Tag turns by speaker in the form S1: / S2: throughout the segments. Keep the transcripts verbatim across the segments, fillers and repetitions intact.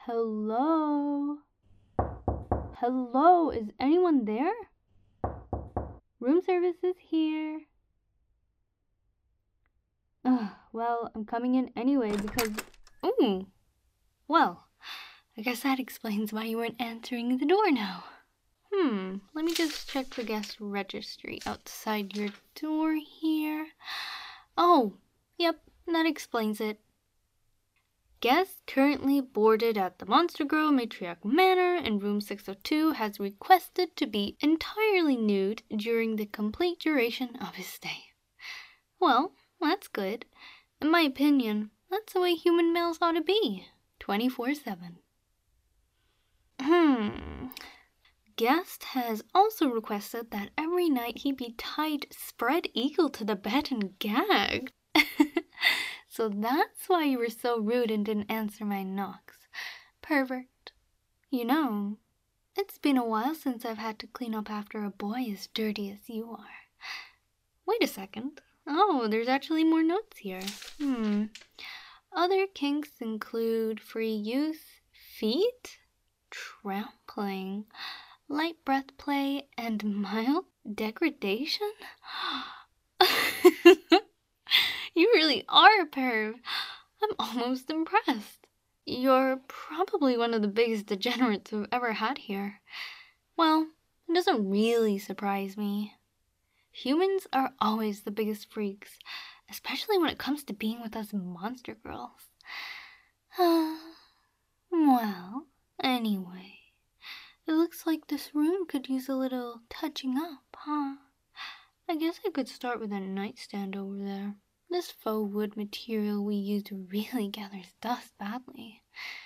S1: Hello? Hello, is anyone there? Room service is here. Ugh, well, I'm coming in anyway because... Ooh, well, I guess that explains why you weren't answering the door now. Hmm, let me just check the guest registry outside your door here. Oh, yep, that explains it. Guest currently boarded at the Monster Girl Matriarch Manor in room six oh two has requested to be entirely nude during the complete duration of his stay. Well, that's good. In my opinion, that's the way human males ought to be, twenty-four seven. Hmm. Guest has also requested that every night he be tied spread eagle to the bed and gagged. So that's why you were so rude and didn't answer my knocks. Pervert. You know, it's been a while since I've had to clean up after a boy as dirty as you are. Wait a second. Oh, there's actually more notes here. Hmm. Other kinks include free use, feet, trampling, light breath play, and mild degradation? You really are a perv. I'm almost impressed. You're probably one of the biggest degenerates we've ever had here. Well, it doesn't really surprise me. Humans are always the biggest freaks, especially when it comes to being with us monster girls. Well, anyway, it looks like this room could use a little touching up, huh? I guess I could start with a nightstand over there. This faux wood material we used really gathers dust badly.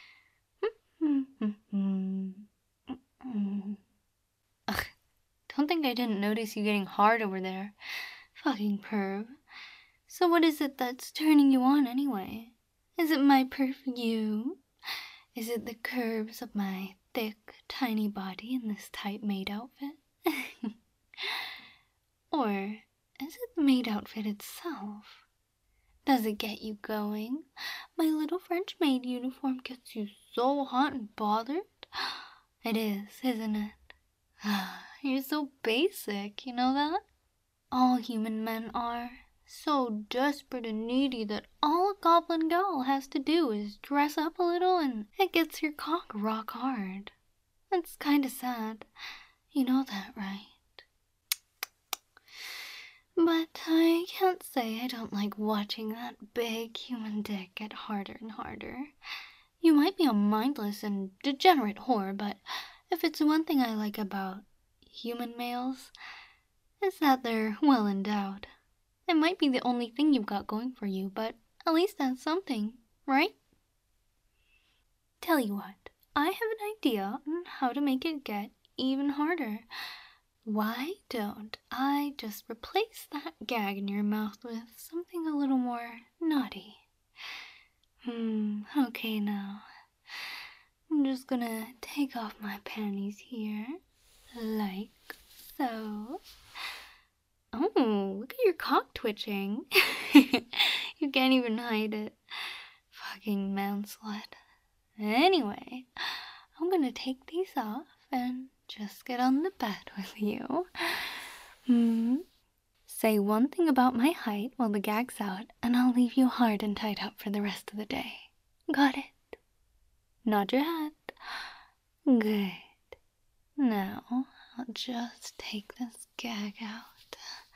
S1: Ugh, don't think I didn't notice you getting hard over there. Fucking perv. So what is it that's turning you on anyway? Is it my perfume? Is it the curves of my thick, tiny body in this tight maid outfit? Or is it the maid outfit itself? Does it get you going? My little French maid uniform gets you so hot and bothered? It is, isn't it? You're so basic, you know that? All human men are. So desperate and needy that all a goblin girl has to do is dress up a little and it gets your cock rock hard. It's kinda sad. You know that, right? But I can't say I don't like watching that big human dick get harder and harder. You might be a mindless and degenerate whore, but if it's one thing I like about human males, it's that they're well endowed. It might be the only thing you've got going for you, but at least that's something, right? Tell you what, I have an idea on how to make it get even harder. Why don't I just replace that gag in your mouth with something a little more naughty? Hmm, okay now. I'm just gonna take off my panties here, like so. Oh, look at your cock twitching. You can't even hide it. Fucking man slut. Anyway, I'm gonna take these off and just get on the bed with you. Hmm. Say one thing about my height while the gag's out, and I'll leave you hard and tied up for the rest of the day. Got it? Nod your head. Good. Now, I'll just take this gag out.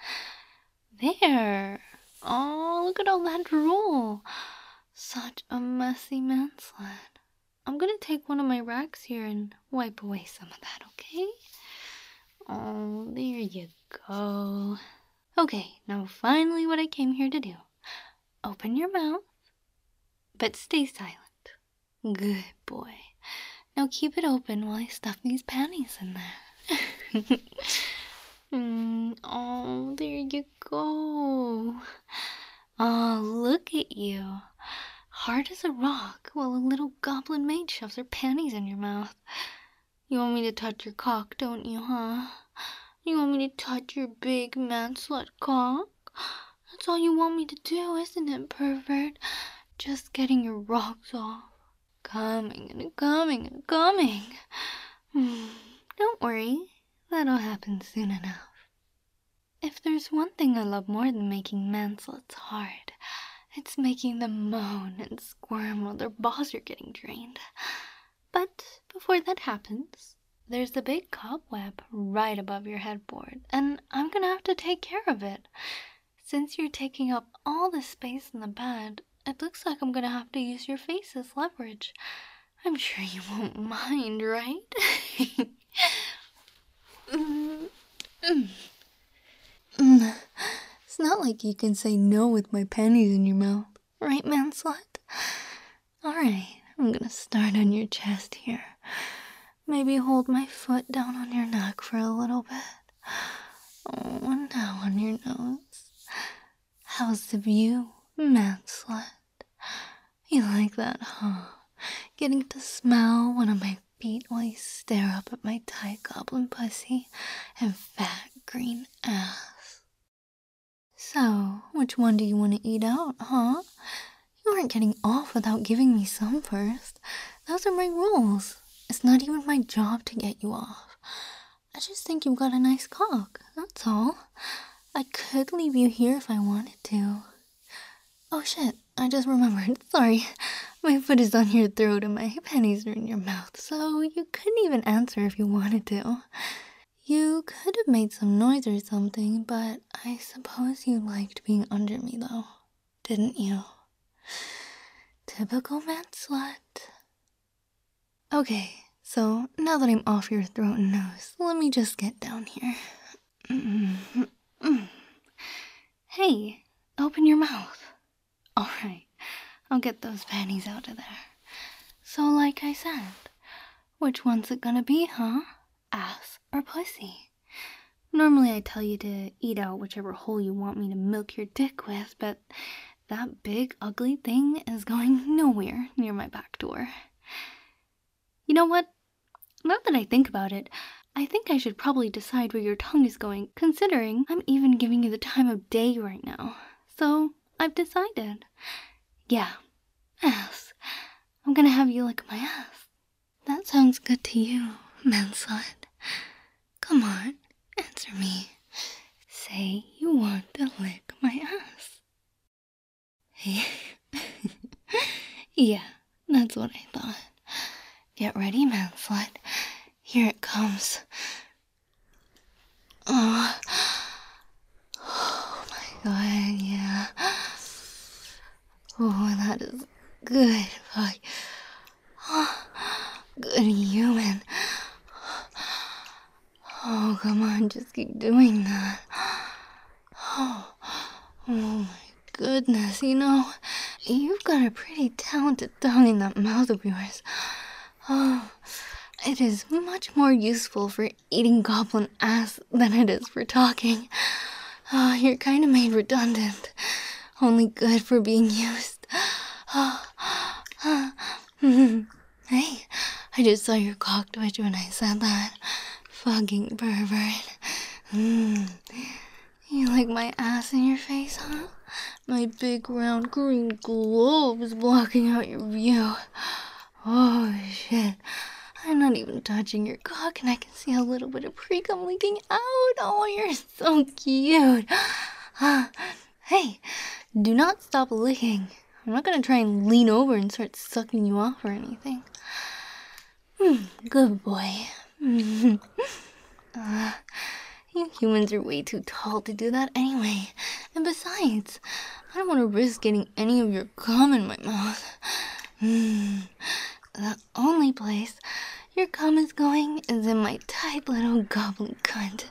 S1: There. Oh, look at all that drool. Such a messy manslet. I'm gonna take one of my rags here and wipe away some of that, okay? Oh, there you go. Okay, now finally what I came here to do. Open your mouth, but stay silent. Good boy. Now keep it open while I stuff these panties in there. mm, oh, there you go. Oh, look at you. Hard as a rock while a little goblin maid shoves her panties in your mouth. You want me to touch your cock, don't you, huh? You want me to touch your big man slut cock? That's all you want me to do, isn't it, pervert? Just getting your rocks off. coming and coming and coming. Don't worry, that'll happen soon enough. If there's one thing I love more than making manslets hard, it's making them moan and squirm while their balls are getting drained. But before that happens, there's the big cobweb right above your headboard, and I'm gonna have to take care of it. Since you're taking up all the space in the bed, it looks like I'm gonna have to use your face as leverage. I'm sure you won't mind, right? mm, mm. Mm. It's not like you can say no with my pennies in your mouth, right, manslut? Alright, I'm gonna start on your chest here. Maybe hold my foot down on your neck for a little bit. Oh, and now on your nose. How's the view, manslut? You like that, huh? Getting to smell one of my feet while you stare up at my tight goblin pussy and fat green ass. So, which one do you want to eat out, huh? You aren't getting off without giving me some first. Those are my rules. It's not even my job to get you off. I just think you've got a nice cock, that's all. I could leave you here if I wanted to. Oh shit, I just remembered. Sorry. My foot is on your throat and my pennies are in your mouth, so you couldn't even answer if you wanted to. You could have made some noise or something, but I suppose you liked being under me though, didn't you? Typical manslut. Okay, so now that I'm off your throat and nose, let me just get down here. Hey, open your mouth. Alright, I'll get those panties out of there. So like I said, which one's it gonna be, huh? Ass or pussy? Normally I tell you to eat out whichever hole you want me to milk your dick with, but that big ugly thing is going nowhere near my back door. You know what? Now that I think about it, I think I should probably decide where your tongue is going, considering I'm even giving you the time of day right now. So, I've decided. Yeah, ass. I'm gonna have you lick my ass. That sounds good to you, manslut. Come on, answer me. Say you want to lick my ass. Yeah, that's what I thought. Get ready, manslut. Here it comes. Oh, oh my god, yeah. Oh, that is good. Fuck. Oh, good human. Oh, come on, just keep doing that. Oh, oh my goodness, you know, you've got a pretty talented tongue in that mouth of yours. Oh, it is much more useful for eating goblin ass than it is for talking. Oh, you're kind of made redundant. Only good for being used. Oh, hey, I just saw your cock twitch when I said that. Fucking pervert. Mm. You like my ass in your face, huh? My big round green globe is blocking out your view. Oh shit. I'm not even touching your cock and I can see a little bit of pre-cum leaking out. Oh, you're so cute. Hey, do not stop licking. I'm not gonna try and lean over and start sucking you off or anything. Mm, good boy. uh, you humans are way too tall to do that anyway. And besides, I don't want to risk getting any of your cum in my mouth. Mm, the only place your cum is going is in my tight little goblin cunt.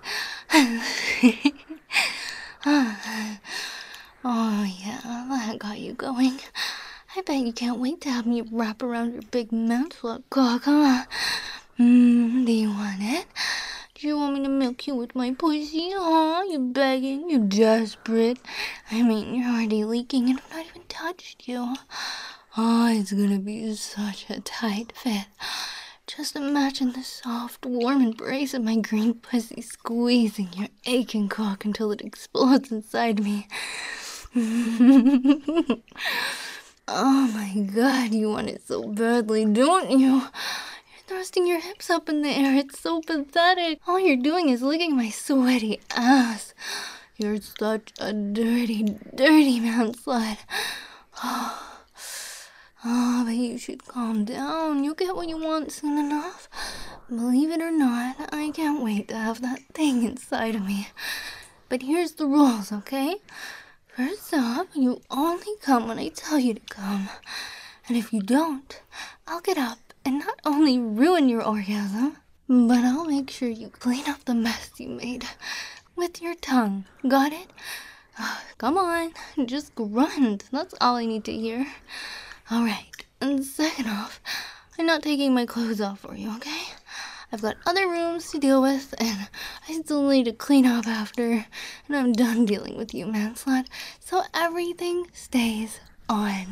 S1: Oh yeah, that got you going. I bet you can't wait to have me wrap around your big manslut cock, huh? Mmm, do you want it? Do you want me to milk you with my pussy, huh? You begging? You desperate? I mean, you're already leaking and I've not even touched you. Oh, it's gonna be such a tight fit. Just imagine the soft, warm embrace of my green pussy squeezing your aching cock until it explodes inside me. Oh my god, you want it so badly, don't you? You're thrusting your hips up in the air. It's so pathetic. All you're doing is licking my sweaty ass. You're such a dirty, dirty man slut. Oh, but you should calm down. You'll get what you want soon enough. Believe it or not, I can't wait to have that thing inside of me. But here's the rules, okay? First off, you only come when I tell you to come. And if you don't, I'll get up and not only ruin your orgasm, but I'll make sure you clean up the mess you made with your tongue. Got it? Oh, come on, just grunt. That's all I need to hear. Alright, and second off, I'm not taking my clothes off for you, okay? I've got other rooms to deal with, and I still need to clean up after, and I'm done dealing with you, man slut. So everything stays on.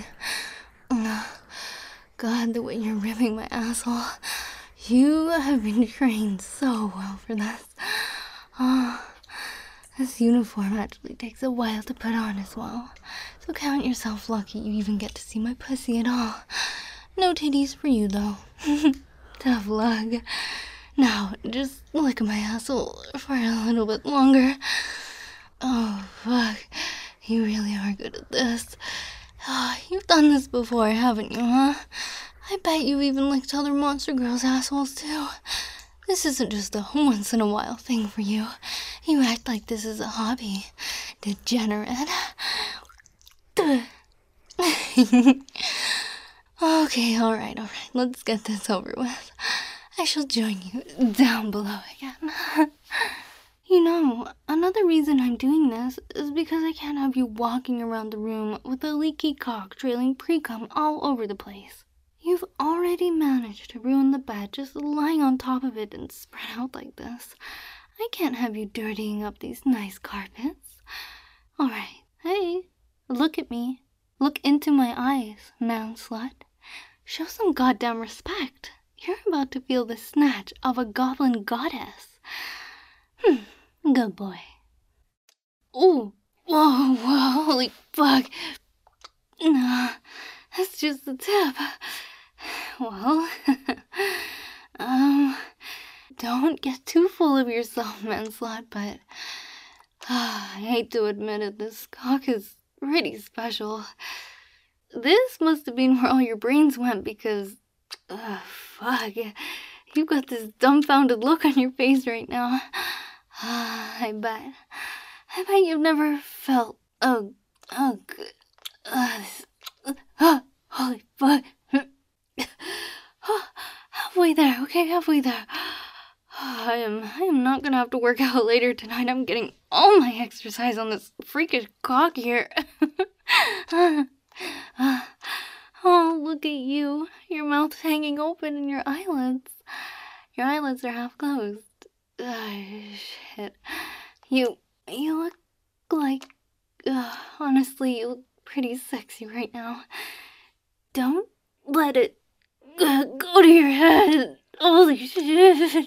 S1: God, the way you're ripping my asshole. You have been trained so well for this. Oh, this uniform actually takes a while to put on as well. So count yourself lucky you even get to see my pussy at all. No titties for you, though. Tough luck. Now, just look at my asshole for a little bit longer. Oh, fuck. You really are good at this. Oh, you've done this before, haven't you, huh? I bet you even licked other monster girls' assholes, too. This isn't just a once-in-a-while thing for you. You act like this is a hobby. Degenerate. Okay, alright, alright. Let's get this over with. I shall join you down below again. You know, another reason I'm doing this is because I can't have you walking around the room with a leaky cock trailing pre-cum all over the place. You've already managed to ruin the bed just lying on top of it and spread out like this. I can't have you dirtying up these nice carpets. Alright, hey, look at me. Look into my eyes, man slut. Show some goddamn respect. You're about to feel the snatch of a goblin goddess. Hmm, good boy. Ooh, whoa, whoa, holy fuck. Nah, that's just the tip. Well, um, don't get too full of yourself, man slut, but uh, I hate to admit it, this cock is pretty special. This must have been where all your brains went because, uh, fuck, you've got this dumbfounded look on your face right now. Uh, I bet, I bet you've never felt, oh, oh, uh, uh, holy fuck. Halfway there, okay, halfway there. I am, I am not gonna have to work out later tonight. I'm getting all my exercise on this freakish cock here. Oh, look at you. Your mouth's hanging open and your eyelids. Your eyelids are half closed. Oh, shit. You, you look like, uh, honestly, you look pretty sexy right now. Don't let it uh, go to your head. Holy shit.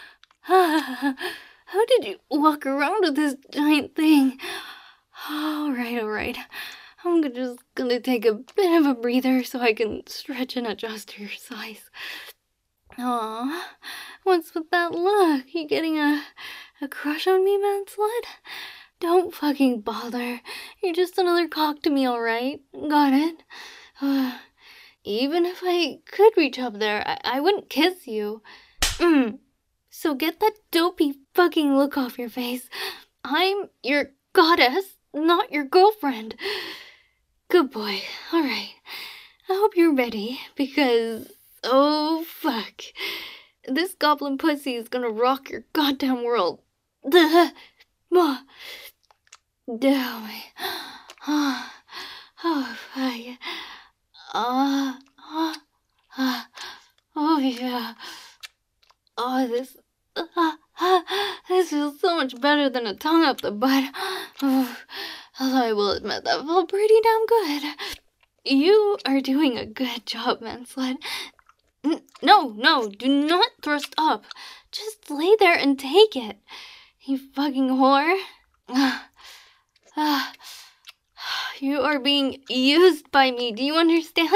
S1: How did you walk around with this giant thing? Alright, alright. I'm just gonna take a bit of a breather so I can stretch and adjust to your size. Aw, what's with that look? You getting a, a crush on me, man slut? Don't fucking bother. You're just another cock to me, alright? Got it? Uh, even if I could reach up there, I, I wouldn't kiss you. Mm. So get that dopey fucking look off your face. I'm your goddess, not your girlfriend. Good boy. Alright. I hope you're ready, because, oh fuck. This goblin pussy is gonna rock your goddamn world. Duh. Oh, my. Oh, oh fuck. Ah, uh, uh, oh yeah. Oh, this, uh, uh, this feels so much better than a tongue up the butt. Oh, although I will admit that felt pretty damn good. You are doing a good job, man slut. N no, no, do not thrust up. Just lay there and take it. You fucking whore. You are being used by me, do you understand?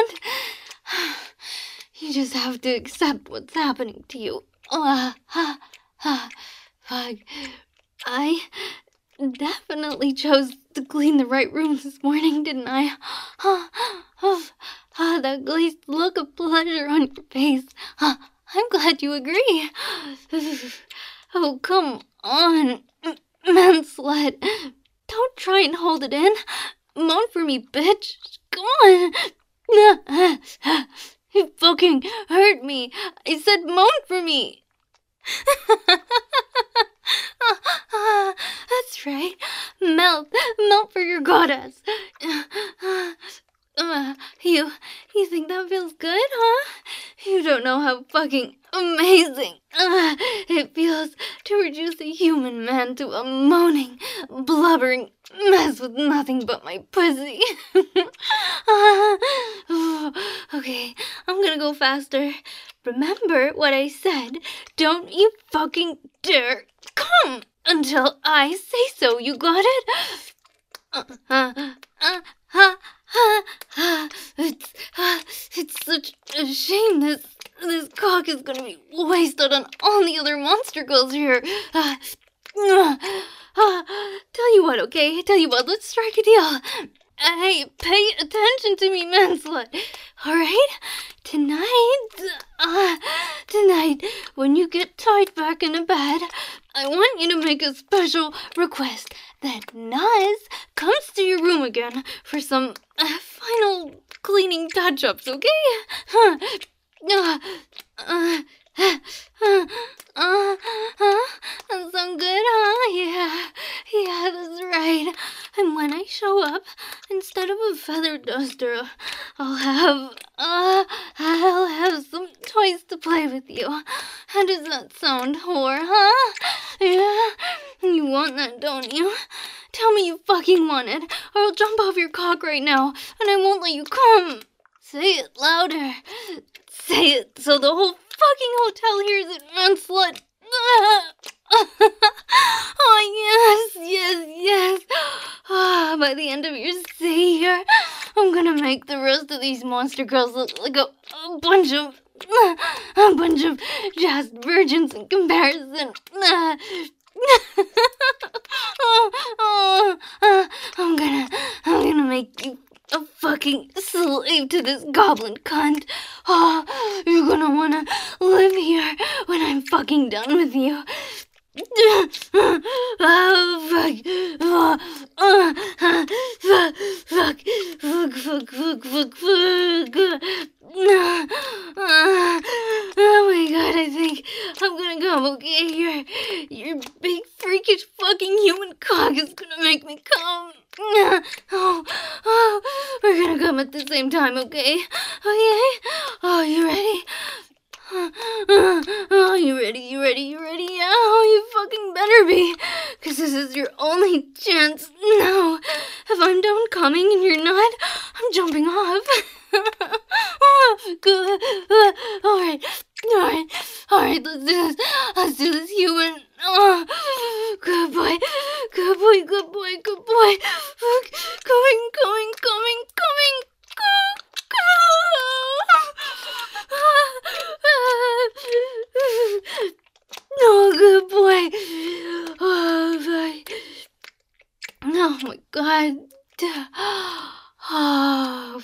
S1: You just have to accept what's happening to you. Uh, uh, uh, fuck. I definitely chose to clean the right rooms this morning, didn't I? Ah, oh, ah, that glazed look of pleasure on your face. Ah, I'm glad you agree. Oh, come on, man slut. Don't try and hold it in. Moan for me, bitch. Come on. You fucking hurt me. I said moan for me. That's right. Melt. Melt for your goddess. Uh, you, you think that feels good, huh? You don't know how fucking amazing uh, it feels to reduce a human man to a moaning, blubbering mess with nothing but my pussy. uh, oh, okay, I'm gonna go faster. Remember what I said. Don't you fucking dare come until I say so. You got it? Uh, uh, uh, uh, uh, uh, it's, uh, it's such a shame this this cock is gonna be wasted on all the other monster girls here. Uh, uh, uh, tell you what, okay? Tell you what, let's strike a deal. Hey, pay attention to me, manslut. Alright? Tonight, uh, tonight, when you get tied back into bed, I want you to make a special request that Nas comes to your room again for some uh, final cleaning touch-ups, okay? Huh. Uh, uh, uh, uh, uh, uh, that sound good, huh? Yeah, yeah, that's right. And when I show up, instead of a feather duster, I'll have, uh, I'll have some toys to play with you. How does that sound, whore, huh? Yeah, you want that, don't you? Tell me you fucking want it, or I'll jump off your cock right now, and I won't let you come. Say it louder. Say it so the whole fucking hotel hears it, man slut. Oh, yes, yes, yes. Ah, by the end of your stay here, I'm gonna make the rest of these monster girls look like a, a bunch of, a bunch of just virgins in comparison. oh, oh, uh, I'm gonna, I'm gonna make you a fucking slave to this goblin cunt. Oh, you're gonna wanna live here when I'm fucking done with you. Oh, fuck. Oh, uh, uh, fuck, fuck, fuck, fuck, fuck, fuck, fuck. Uh, uh, oh my god, I think I'm gonna come, okay? Your, your big freakish fucking human cock is gonna make me come. Oh, oh, we're gonna come at the same time, okay? Okay? Oh, you ready? Oh, you ready? You ready? You ready? Yeah, oh, you fucking better be. Because this is your only chance. No. If I'm done coming and you're not, I'm jumping off. Oh, good. Uh, alright. Alright. Alright, let's do this. Let's do this, human. Oh, good boy. Good boy, good boy, good boy. Coming, coming, coming, coming. Go, go. Oh, good boy. Oh, boy. Oh, my God. Oh,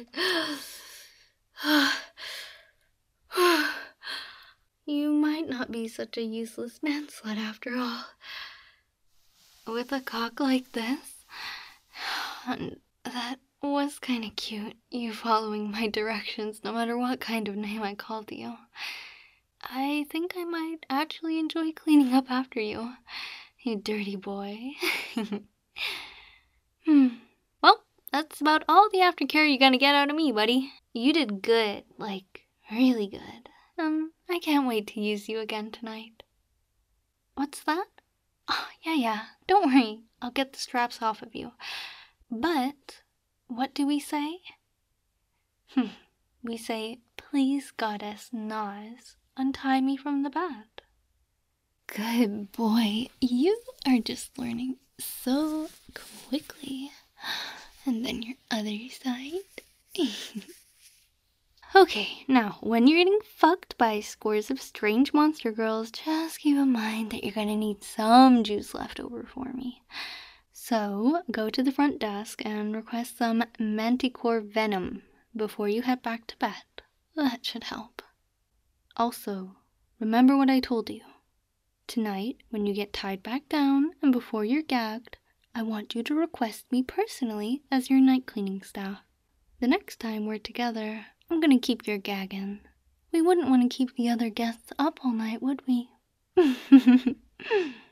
S1: fuck. You might not be such a useless manslut after all. With a cock like this, and that was kinda cute, you following my directions no matter what kind of name I called you. I think I might actually enjoy cleaning up after you, you dirty boy. Hmm. Well, that's about all the aftercare you're gonna get out of me, buddy. You did good, like, really good. Um, I can't wait to use you again tonight. What's that? Oh, yeah, yeah, don't worry. I'll get the straps off of you. But, what do we say? Hmm. We say, please, goddess Nas, untie me from the bed. Good boy. You are just learning so quickly. And then your other side. Okay, now, when you're getting fucked by scores of strange monster girls, just keep in mind that you're gonna need some juice left over for me. So, go to the front desk and request some Manticore Venom before you head back to bed. That should help. Also, remember what I told you. Tonight, when you get tied back down and before you're gagged, I want you to request me personally as your night cleaning staff. The next time we're together, I'm gonna keep your gagging. We wouldn't want to keep the other guests up all night, would we?